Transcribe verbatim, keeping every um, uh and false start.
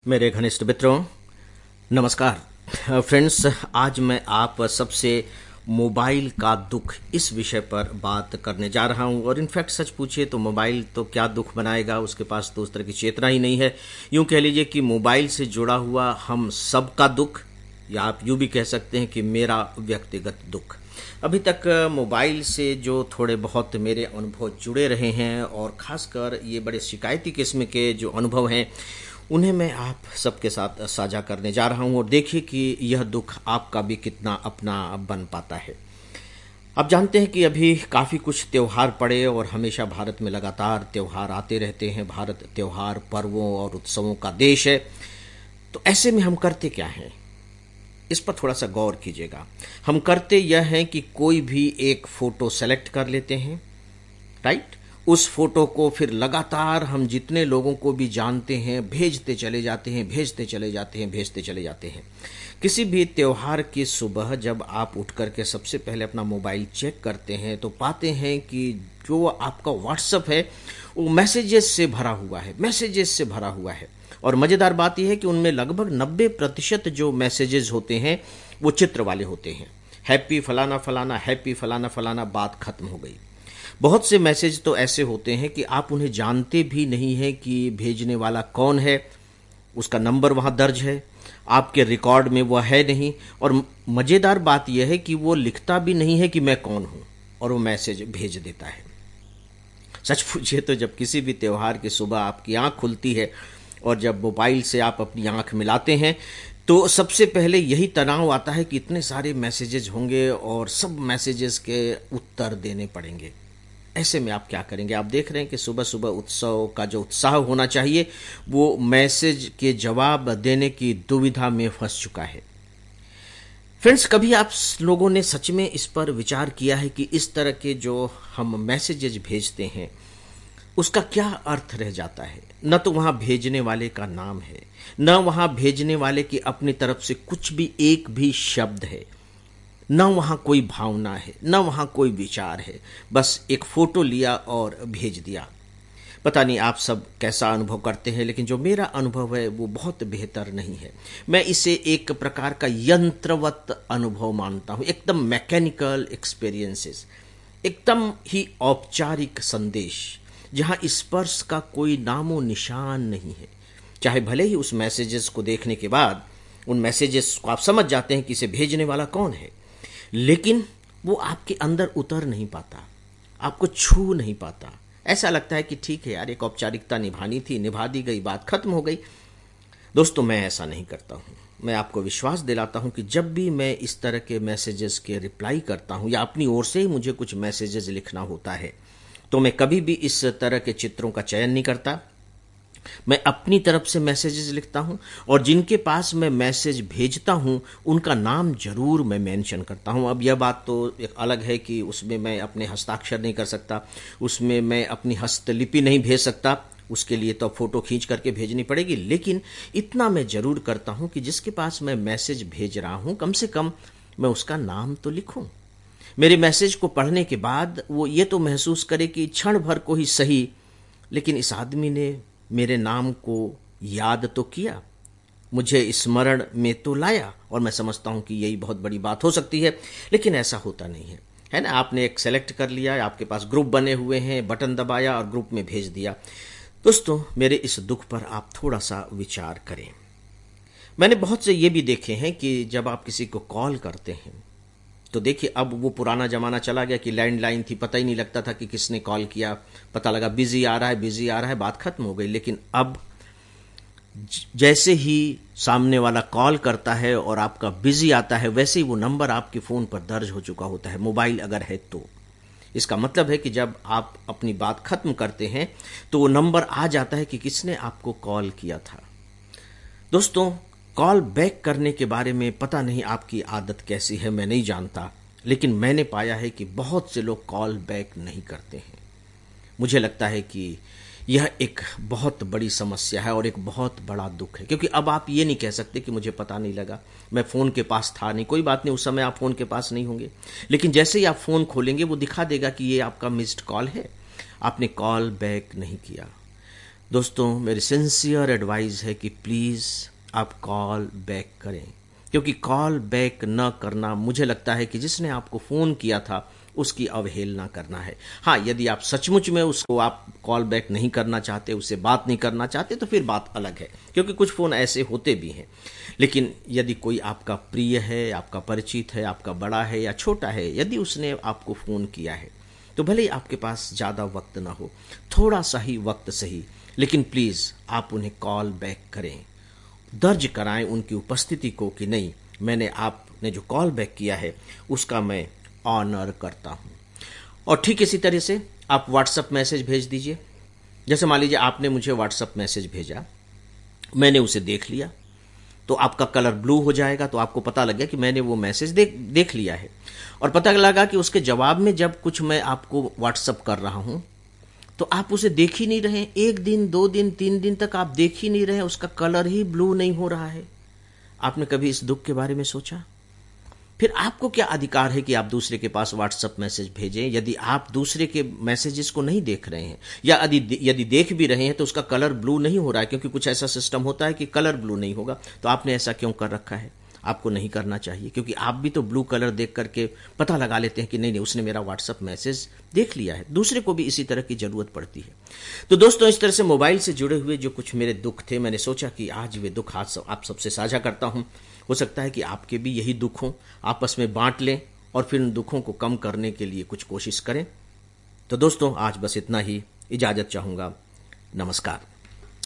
मेरे घनिष्ठ मित्रों, नमस्कार। फ्रेंड्स, आज मैं आप सबसे मोबाइल का दुख इस विषय पर बात करने जा रहा हूं। और इनफैक्ट सच पूछिए तो मोबाइल तो क्या दुख बनाएगा, उसके पास तो उस तरह की चेतना ही नहीं है। यूं कह लीजिए कि मोबाइल से जुड़ा हुआ हम सब का दुख, या आप यूं भी कह सकते हैं कि मेरा व्यक्तिगत दुख। अभी तक मोबाइल से जो थोड़े बहुत मेरे अनुभव जुड़े रहे हैं, और ख़ासकर ये बड़े शिकायती किस्म के जो अनुभव हैं, उन्हें मैं आप सबके साथ साझा करने जा रहा हूं। और देखिए कि यह दुख आपका भी कितना अपना बन पाता है। आप जानते हैं कि अभी काफ़ी कुछ त्यौहार पड़े, और हमेशा भारत में लगातार त्यौहार आते रहते हैं। भारत त्यौहार, पर्वों और उत्सवों का देश है। तो ऐसे में हम करते क्या हैं, इस पर थोड़ा सा गौर कीजिएगा। हम करते यह हैं कि कोई भी एक फ़ोटो सेलेक्ट कर लेते हैं, राइट। उस फोटो को फिर लगातार हम जितने लोगों को भी जानते हैं भेजते चले जाते हैं, भेजते चले जाते हैं, भेजते चले जाते हैं। किसी भी त्योहार की सुबह जब आप उठ करके सबसे पहले अपना मोबाइल चेक करते हैं तो पाते हैं कि जो आपका व्हाट्सएप है वो मैसेजेस से भरा हुआ है, मैसेजेस से भरा हुआ है। और मज़ेदार बात यह है कि उनमें लगभग नब्बे प्रतिशत जो मैसेजेस होते हैं वो चित्र वाले होते हैं। हैप्पी फलाना फलाना, हैप्पी फलाना फलाना, बात खत्म हो गई। बहुत से मैसेज तो ऐसे होते हैं कि आप उन्हें जानते भी नहीं हैं कि भेजने वाला कौन है। उसका नंबर वहाँ दर्ज है, आपके रिकॉर्ड में वह है नहीं। और मज़ेदार बात यह है कि वो लिखता भी नहीं है कि मैं कौन हूँ, और वो मैसेज भेज देता है। सच पूछिए तो जब किसी भी त्यौहार की सुबह आपकी आंख खुलती है और जब मोबाइल से आप अपनी आंख मिलाते हैं तो सबसे पहले यही तनाव आता है कि इतने सारे मैसेजेस होंगे और सब मैसेजेस के उत्तर देने पड़ेंगे। ऐसे में आप क्या करेंगे? आप देख रहे हैं कि सुबह सुबह उत्सव का जो उत्साह होना चाहिए वो मैसेज के जवाब देने की दुविधा में फंस चुका है। फ्रेंड्स, कभी आप लोगों ने सच में इस पर विचार किया है कि इस तरह के जो हम मैसेजेस भेजते हैं उसका क्या अर्थ रह जाता है? न तो वहां भेजने वाले का नाम है, न वहां भेजने वाले की अपनी तरफ से कुछ भी एक भी शब्द है, न वहाँ कोई भावना है, न वहाँ कोई विचार है। बस एक फ़ोटो लिया और भेज दिया। पता नहीं आप सब कैसा अनुभव करते हैं, लेकिन जो मेरा अनुभव है वो बहुत बेहतर नहीं है। मैं इसे एक प्रकार का यंत्रवत अनुभव मानता हूँ, एकदम मैकेनिकल एक्सपीरियंसेस, एकदम ही औपचारिक संदेश, जहाँ स्पर्श का कोई नामो निशान नहीं है। चाहे भले ही उस मैसेजेस को देखने के बाद उन मैसेजेस को आप समझ जाते हैं कि इसे भेजने वाला कौन है, लेकिन वो आपके अंदर उतर नहीं पाता, आपको छू नहीं पाता। ऐसा लगता है कि ठीक है यार, एक औपचारिकता निभानी थी, निभा दी गई, बात खत्म हो गई। दोस्तों, मैं ऐसा नहीं करता हूँ। मैं आपको विश्वास दिलाता हूँ कि जब भी मैं इस तरह के मैसेजेस के रिप्लाई करता हूँ या अपनी ओर से ही मुझे कुछ मैसेजेस लिखना होता है, तो मैं कभी भी इस तरह के चित्रों का चयन नहीं करता। मैं अपनी तरफ से मैसेजेस लिखता हूं, और जिनके पास मैं मैसेज भेजता हूं उनका नाम जरूर मैं मेंशन करता हूं। अब यह बात तो एक अलग है कि उसमें मैं अपने हस्ताक्षर नहीं कर सकता, उसमें मैं अपनी हस्तलिपि नहीं भेज सकता, उसके लिए तो फोटो खींच करके भेजनी पड़ेगी। लेकिन इतना मैं जरूर करता हूं कि जिसके पास मैं मैसेज भेज रहा हूं कम से कम मैं उसका नाम तो लिखूं। मेरे मैसेज को पढ़ने के बाद वो ये तो महसूस करे कि क्षण भर को ही सही, लेकिन इस आदमी ने मेरे नाम को याद तो किया, मुझे स्मरण में तो लाया। और मैं समझता हूं कि यही बहुत बड़ी बात हो सकती है, लेकिन ऐसा होता नहीं है, है ना। आपने एक सेलेक्ट कर लिया, आपके पास ग्रुप बने हुए हैं, बटन दबाया और ग्रुप में भेज दिया। दोस्तों, मेरे इस दुख पर आप थोड़ा सा विचार करें। मैंने बहुत से ये भी देखे हैं कि जब आप किसी को कॉल करते हैं तो देखिए, अब वो पुराना जमाना चला गया कि लैंडलाइन थी, पता ही नहीं लगता था कि किसने कॉल किया, पता लगा बिजी आ रहा है, बिजी आ रहा है, बात खत्म हो गई। लेकिन अब जैसे ही सामने वाला कॉल करता है और आपका बिजी आता है, वैसे ही वो नंबर आपके फोन पर दर्ज हो चुका होता है, मोबाइल अगर है तो। इसका मतलब है कि जब आप अपनी बात खत्म करते हैं तो वो नंबर आ जाता है कि किसने आपको कॉल किया था। दोस्तों, कॉल बैक करने के बारे में पता नहीं आपकी आदत कैसी है, मैं नहीं जानता, लेकिन मैंने पाया है कि बहुत से लोग कॉल बैक नहीं करते हैं। मुझे लगता है कि यह एक बहुत बड़ी समस्या है और एक बहुत बड़ा दुख है, क्योंकि अब आप ये नहीं कह सकते कि मुझे पता नहीं लगा, मैं फ़ोन के पास था नहीं। कोई बात नहीं, उस समय आप फ़ोन के पास नहीं होंगे, लेकिन जैसे ही आप फ़ोन खोलेंगे वो दिखा देगा कि ये आपका मिस्ड कॉल है, आपने कॉल बैक नहीं किया। दोस्तों, मेरी सिंसियर एडवाइस है कि प्लीज़ आप कॉल बैक करें, क्योंकि कॉल बैक न करना, मुझे लगता है कि जिसने आपको फ़ोन किया था उसकी अवहेलना करना है। हाँ, यदि आप सचमुच में उसको आप कॉल बैक नहीं करना चाहते, उससे बात नहीं करना चाहते, तो फिर बात अलग है, क्योंकि कुछ फ़ोन ऐसे होते भी हैं। लेकिन यदि कोई आपका प्रिय है, आपका परिचित है, आपका बड़ा है या छोटा है, यदि उसने आपको फ़ोन किया है, तो भले ही आपके पास ज़्यादा वक्त ना हो, थोड़ा सा ही वक्त सही, लेकिन प्लीज़ आप उन्हें कॉल बैक करें, दर्ज कराएं उनकी उपस्थिति को कि नहीं, मैंने आपने जो कॉल बैक किया है उसका मैं ऑनर करता हूं। और ठीक इसी तरह से आप व्हाट्सएप मैसेज भेज दीजिए। जैसे मान लीजिए आपने मुझे व्हाट्सएप मैसेज भेजा, मैंने उसे देख लिया, तो आपका कलर ब्लू हो जाएगा, तो आपको पता लग गया कि मैंने वो मैसेज देख देख लिया है। और पता लगा कि उसके जवाब में जब कुछ मैं आपको व्हाट्सएप कर रहा हूं, तो आप उसे देख ही नहीं रहे, एक दिन, दो दिन, तीन दिन तक आप देख ही नहीं रहे, उसका कलर ही ब्लू नहीं हो रहा है। आपने कभी इस दुख के बारे में सोचा? फिर आपको क्या अधिकार है कि आप दूसरे के पास व्हाट्सएप मैसेज भेजें, यदि आप दूसरे के मैसेजेस को नहीं देख रहे हैं, या यदि यदि देख भी रहे हैं तो उसका कलर ब्लू नहीं हो रहा है, क्योंकि कुछ ऐसा सिस्टम होता है कि कलर ब्लू नहीं होगा। तो आपने ऐसा क्यों कर रखा है? आपको नहीं करना चाहिए, क्योंकि आप भी तो ब्लू कलर देख करके पता लगा लेते हैं कि नहीं नहीं उसने मेरा व्हाट्सएप मैसेज देख लिया है। दूसरे को भी इसी तरह की जरूरत पड़ती है। तो दोस्तों, इस तरह से मोबाइल से जुड़े हुए जो कुछ मेरे दुख थे, मैंने सोचा कि आज वे दुख आज आप सबसे साझा करता हूं। हो सकता है कि आपके भी यही दुख हों, आपस में बांट लें और फिर उन दुखों को कम करने के लिए कुछ कोशिश करें। तो दोस्तों, आज बस इतना ही, इजाजत चाहूंगा। नमस्कार।